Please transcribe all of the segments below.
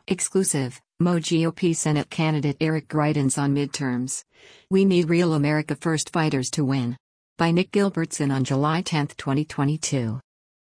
Exclusive, Mo GOP Senate candidate Eric Greitens on midterms. We need real America First fighters to win. By Nick Gilbertson on July 10, 2022.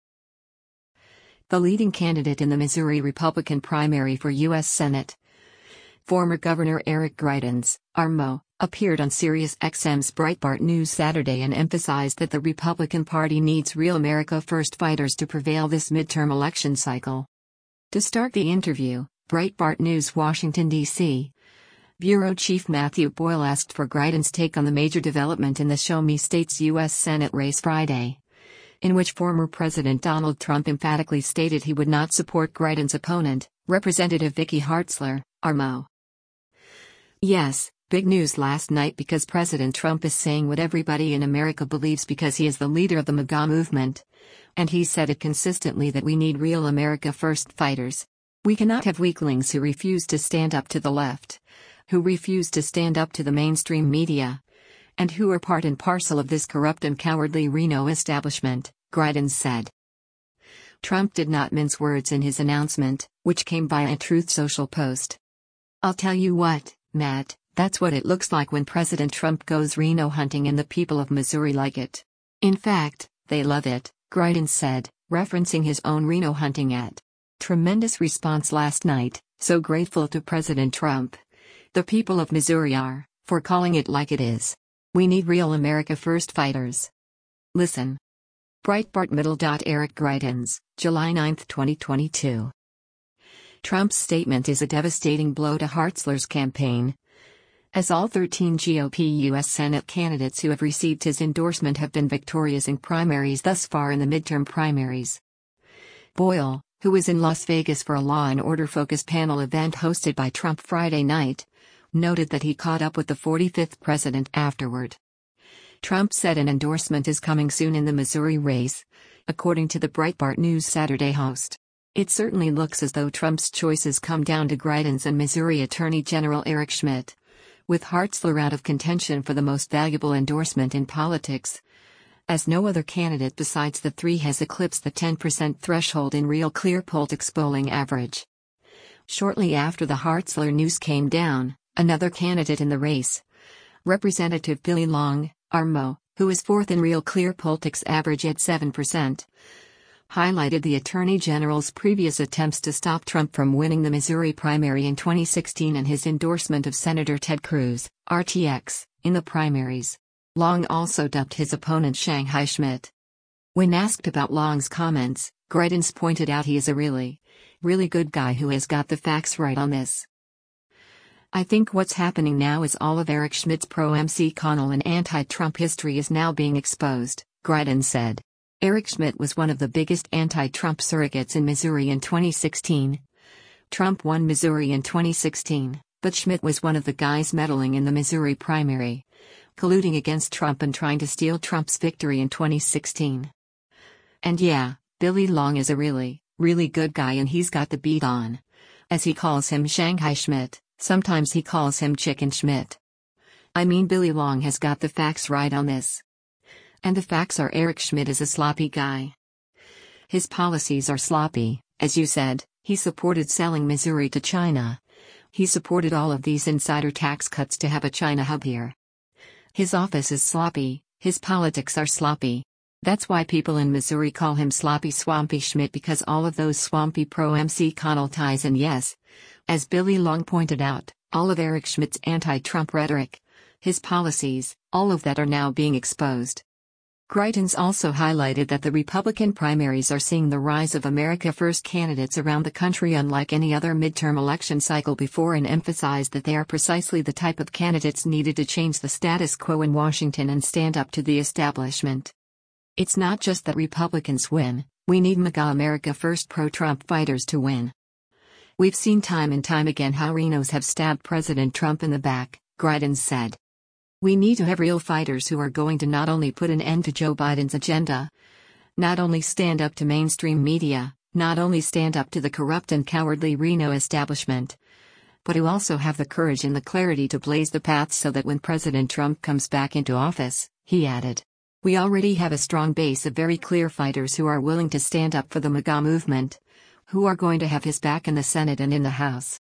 The leading candidate in the Missouri Republican primary for U.S. Senate, former Governor Eric Greitens, Mo, appeared on SiriusXM's Breitbart News Saturday and emphasized that the Republican Party needs real America First fighters to prevail this midterm election cycle. To start the interview, Breitbart News Washington, D.C. Bureau Chief Matthew Boyle asked for Greitens' take on the major development in the Show Me State's U.S. Senate race Friday, in which former President Donald Trump emphatically stated he would not support Greitens' opponent, Representative Vicky Hartzler, Mo. Yes, big news last night because President Trump is saying what everybody in America believes because he is the leader of the MAGA movement. And he said it consistently that we need real America First fighters. We cannot have weaklings who refuse to stand up to the left, who refuse to stand up to the mainstream media, and who are part and parcel of this corrupt and cowardly Reno establishment, Greitens said. Trump did not mince words in his announcement, which came via a Truth Social post. I'll tell you what, Matt, that's what it looks like when President Trump goes Reno hunting and the people of Missouri like it. In fact, they love it, Greitens said, referencing his own Reno hunting ad. Tremendous response last night, so grateful to President Trump. The people of Missouri are, for calling it like it is. We need real America First fighters. Listen. Breitbart Middle. Eric Greitens, July 9, 2022. Trump's statement is a devastating blow to Hartzler's campaign, as all 13 GOP U.S. Senate candidates who have received his endorsement have been victorious in primaries thus far in the midterm primaries. Boyle, who was in Las Vegas for a Law and Order-focused panel event hosted by Trump Friday night, noted that he caught up with the 45th president afterward. Trump said an endorsement is coming soon in the Missouri race, according to the Breitbart News Saturday host. It certainly looks as though Trump's choices come down to Greitens and Missouri Attorney General Eric Schmitt, with Hartzler out of contention for the most valuable endorsement in politics, as no other candidate besides the three has eclipsed the 10% threshold in Real Clear Politics polling average. Shortly after the Hartzler news came down, another candidate in the race, Representative Billy Long, Mo, who is fourth in Real Clear Politics average at 7%, highlighted the Attorney General's previous attempts to stop Trump from winning the Missouri primary in 2016 and his endorsement of Senator Ted Cruz, RTX, in the primaries. Long also dubbed his opponent Shanghai Schmidt. When asked about Long's comments, Greitens pointed out he is a really good guy who has got the facts right on this. I think what's happening now is all of Eric Schmidt's pro-MC Connell and anti-Trump history is now being exposed, Greitens said. Eric Schmitt was one of the biggest anti-Trump surrogates in Missouri in 2016. Trump won Missouri in 2016, but Schmitt was one of the guys meddling in the Missouri primary, colluding against Trump and trying to steal Trump's victory in 2016. And yeah, Billy Long is a really good guy and he's got the beat on. As he calls him Shanghai Schmidt, sometimes he calls him Chicken Schmidt. I mean Billy Long has got the facts right on this. And the facts are Eric Schmitt is a sloppy guy. His policies are sloppy, as you said, he supported selling Missouri to China. He supported all of these insider tax cuts to have a China hub here. His office is sloppy, his politics are sloppy. That's why people in Missouri call him Sloppy Swampy Schmidt because all of those swampy pro-MC Connell ties and yes, as Billy Long pointed out, all of Eric Schmidt's anti-Trump rhetoric, his policies, all of that are now being exposed. Greitens also highlighted that the Republican primaries are seeing the rise of America First candidates around the country unlike any other midterm election cycle before and emphasized that they are precisely the type of candidates needed to change the status quo in Washington and stand up to the establishment. It's not just that Republicans win, we need MAGA America First pro-Trump fighters to win. We've seen time and time again how Renos have stabbed President Trump in the back, Greitens said. We need to have real fighters who are going to not only put an end to Joe Biden's agenda, not only stand up to mainstream media, not only stand up to the corrupt and cowardly Reno establishment, but who also have the courage and the clarity to blaze the path so that when President Trump comes back into office, he added. We already have a strong base of very clear fighters who are willing to stand up for the MAGA movement, who are going to have his back in the Senate and in the House.